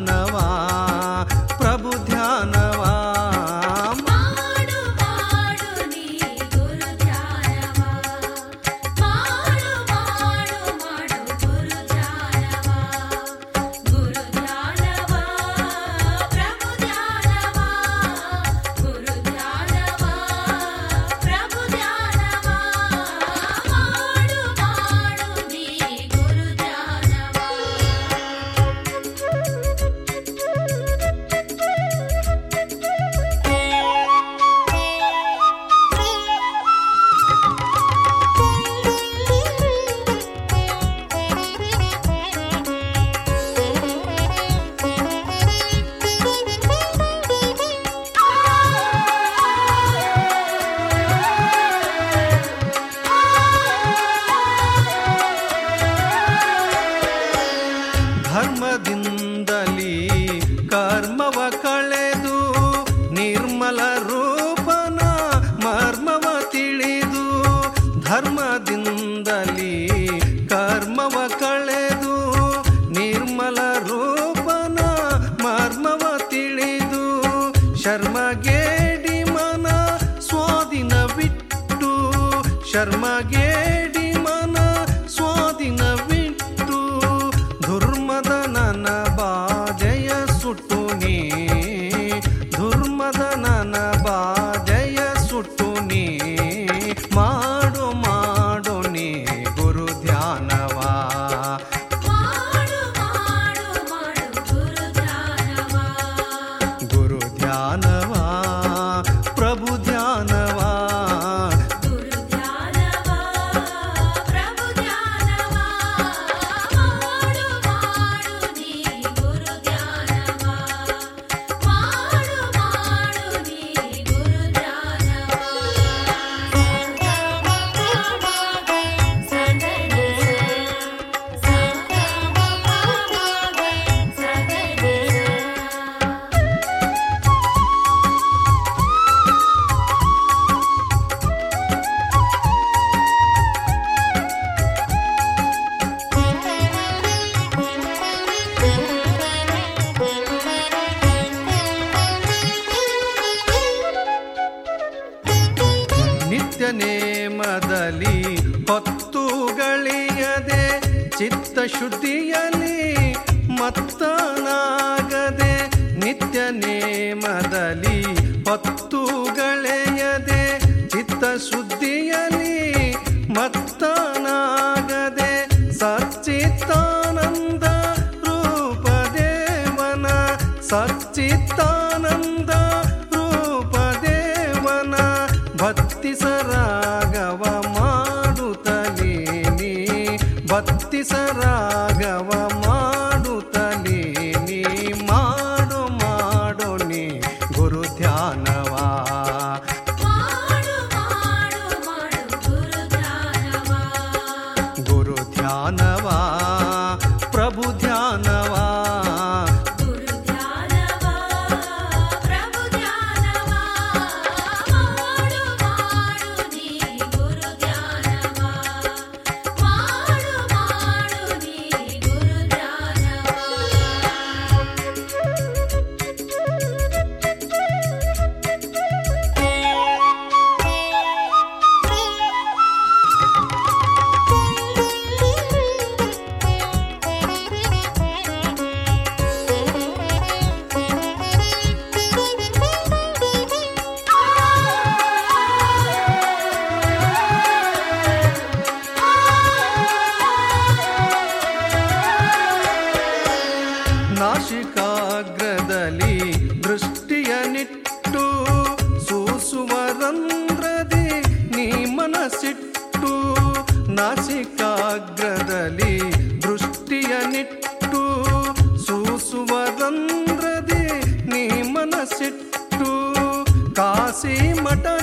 ಧ್ಯಾನವಾ ಪ್ರಭು ಧ್ಯಾನವಾ ಮಾಡು ಮಾಡು ನೀ ಗುರು ಧ್ಯಾನವಾ ಮಾಡು ಮಾಡು ಮಾಡು ಗುರು ಧ್ಯಾನವಾ ಗುರು ಧ್ಯಾನವಾ ಪ್ರಭು ಧ್ಯಾನವಾ ಗುರು ಧ್ಯಾನವಾ ಪ್ರಭು ಧ್ಯಾನವಾ ಮಾಡು ಮಾಡು ನೀ ಗುರು ಧ್ಯಾನವಾ. ಧರ್ಮದಿಂದಲೀ ಕರ್ಮವ ಕಳೆದು ನಿರ್ಮಲ ರೂಪನ ಮರ್ಮವ ತಿಳಿದು ಧರ್ಮದಿಂದಲೀ ಕರ್ಮವ ಕಳೆದು ನಿರ್ಮಲ ರೂಪನ ಮರ್ಮವ ತಿಳಿದು ಶರ್ಮಗೇಡಿ ಮನ ಸ್ವಾಧೀನವಿಟ್ಟು ಶರ್ಮಗೇಡಿ ಮನ ಸ್ವಾಧೀನವಿಟ್ಟು ದುರ್ಮದನನ ಬಾಧೆಯ ಸುಟ್ಟು ನೀ ದುರ್ಮದನನ ಬಾಧೆಯ ಸುಟ್ಟು ನೀ ಮಾಡು ಮಾಡು ನೀ ಗುರು ಧ್ಯಾನವಾ ಮಾಡು ಮಾಡು ಮಾಡು ಗುರು ಧ್ಯಾನವಾ ಗುರು ಧ್ಯಾನವಾ ಪ್ರಭು ಧ್ಯಾನವಾ ಗುರು ಧ್ಯಾನವಾ ಪ್ರಭು ಧ್ಯಾನವಾ ಮಾಡು ಮಾಡು ನೀ ಗುರು ಧ್ಯಾನವಾ ಮಾಡು ಮಾಡು ನೀ ಗುರು ಧ್ಯಾನವಾ. ನಿತ್ಯ ನೇಮದಲ್ಲಿ ಹೊತ್ತುಗಳಿಯದೆ ಚಿತ್ತ ಶುದ್ಧಿಯಲ್ಲಿ ಮತ್ತನಾಗದೆ ನಿತ್ಯ ನೇಮದಲ್ಲಿ ಹೊತ್ತುಗಳೆಯದೆ ಚಿತ್ತ ಶುದ್ಧಿಯಲ್ಲಿ ಮತ್ತನಾಗದೆ ಸಚ್ಚಿತ್ತಾನಂದ ರೂಪದೇವನ ಸಚ್ಚಿತ್ತಾನಂದ ರೂಪದೇವನ ಭಕ್ತಿ ಸರಾಗವ ಮಾಡುತ್ತಲೇ ನೀ ಭಕ್ತಿ ಸರಾಗವ ಮಾಡುತ್ತಲೇ ನೀ ಮಾಡು ಮಾಡು ನೀ ಗುರು ಧ್ಯಾನವಾ ಮಾಡು ಮಾಡು ಮಾಡು ಗುರು ಧ್ಯಾನವಾ ಗುರು ಧ್ಯಾನವಾ ಪ್ರಭು ಧ್ಯಾನವಾ ಗುರು ಧ್ಯಾನವಾ ಪ್ರಭು ಧ್ಯಾನವಾ ಮಾಡು ಮಾಡು ನೀ ಗುರು ಧ್ಯಾನವಾ ಮಾಡು ಮಾಡು ನೀ ಗುರು ಧ್ಯಾನವಾ. ನಾಸಿಕಾಗ್ರದಲ್ಲಿ ದೃಷ್ಟಿಯ ನಿಟ್ಟು ಸೂಸುವ ರಂಧ್ರದಿ ನೀ ಮನಸ್ಸಿಟ್ಟು ನಾಸಿಕಾಗ್ರದಲ್ಲಿ ದೃಷ್ಟಿಯ ನಿಟ್ಟು ಸೂಸುವ ರಂಧ್ರದಿ ನೀ ಮನಸ್ಸಿಟ್ಟು ಕಾಸಿ ಮಠ